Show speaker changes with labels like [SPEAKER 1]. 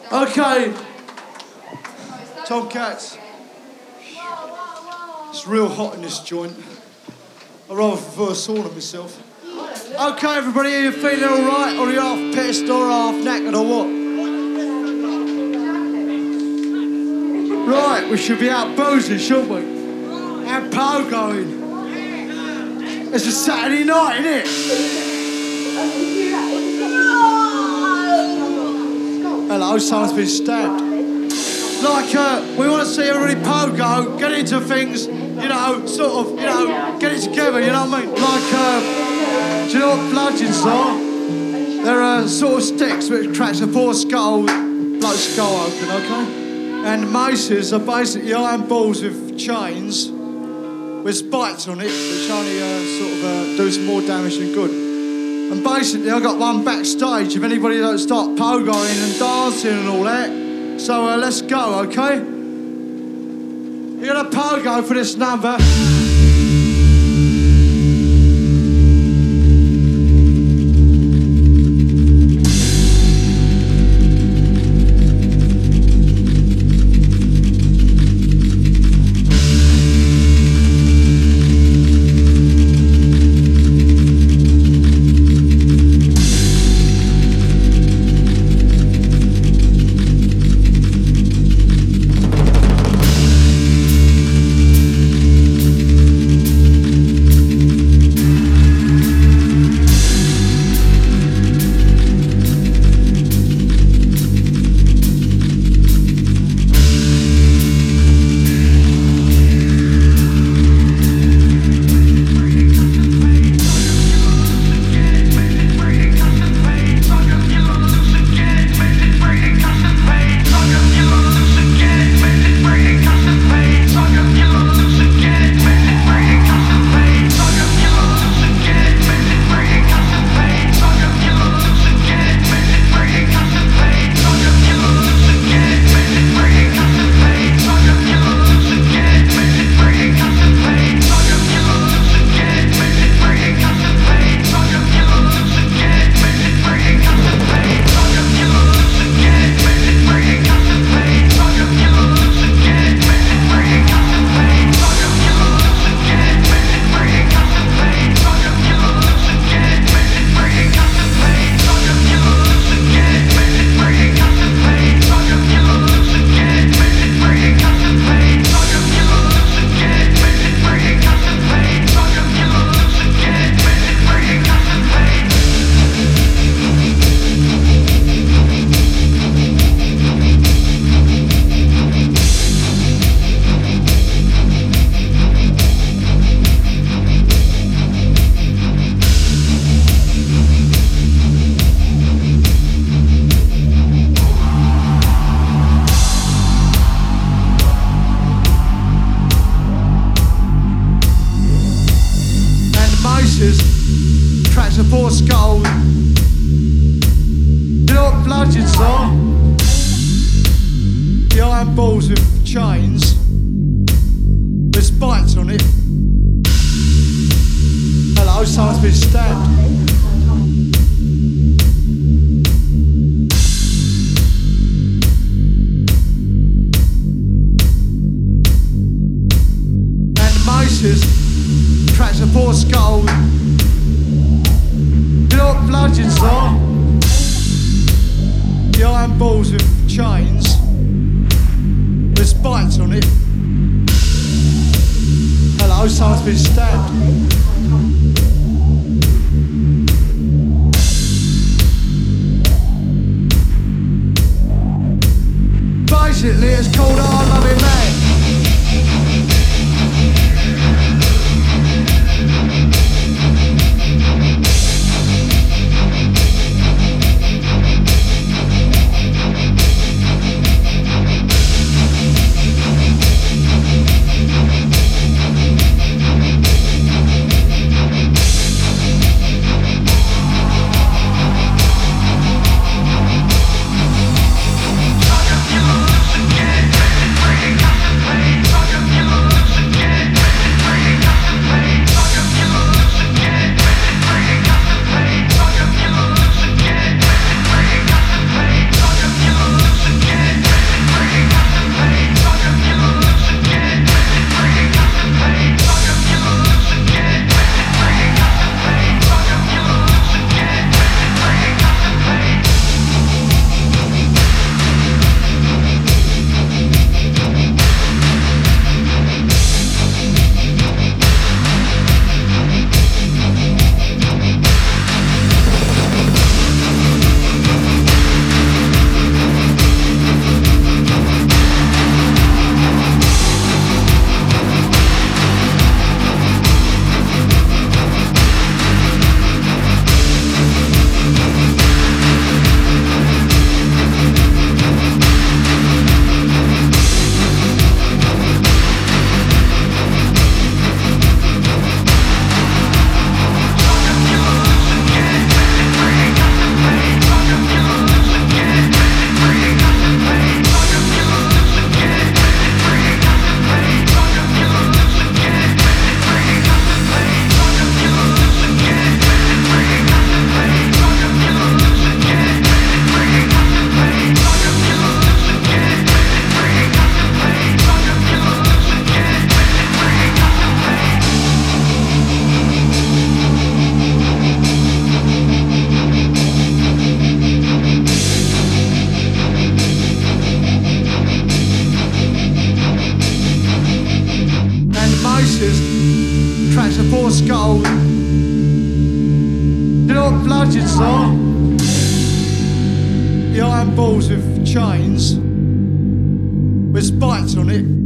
[SPEAKER 1] Okay. Tomcats. It's real hot in this joint. I'd rather prefer a sauna myself. Okay, everybody, are you feeling all right? Or are you half pissed or half knackered or what? Right, we should be out boozing, shouldn't we? And pogoing. It's a Saturday night, isn't it? Hello, someone's been stabbed. Like, we want to see everybody pogo, get into things, you know, sort of, you know, get it together, you know what I mean? Like, do you know what bludgeons are? They're sort of sticks which cracks a poor skull, bloke skull open, okay? And maces are basically iron balls with chains with spikes on it, which only sort of do some more damage than good. And basically, I got one backstage if anybody don't start pogoing and dancing and all that. So let's go, okay? You're gonna pogo for this number. Cracks a poor skull. You know what bludgeons are? The iron balls with chains with spikes on it. Hello, someone's been stabbed. And maces cracks a poor skull. You know what bludgeons are? The iron balls with chains with spikes on it. Hello, someone's been stabbed. Basically, it's called Our Loving Man.
[SPEAKER 2] Break
[SPEAKER 1] Rising Star. The iron balls with chains with spikes on it.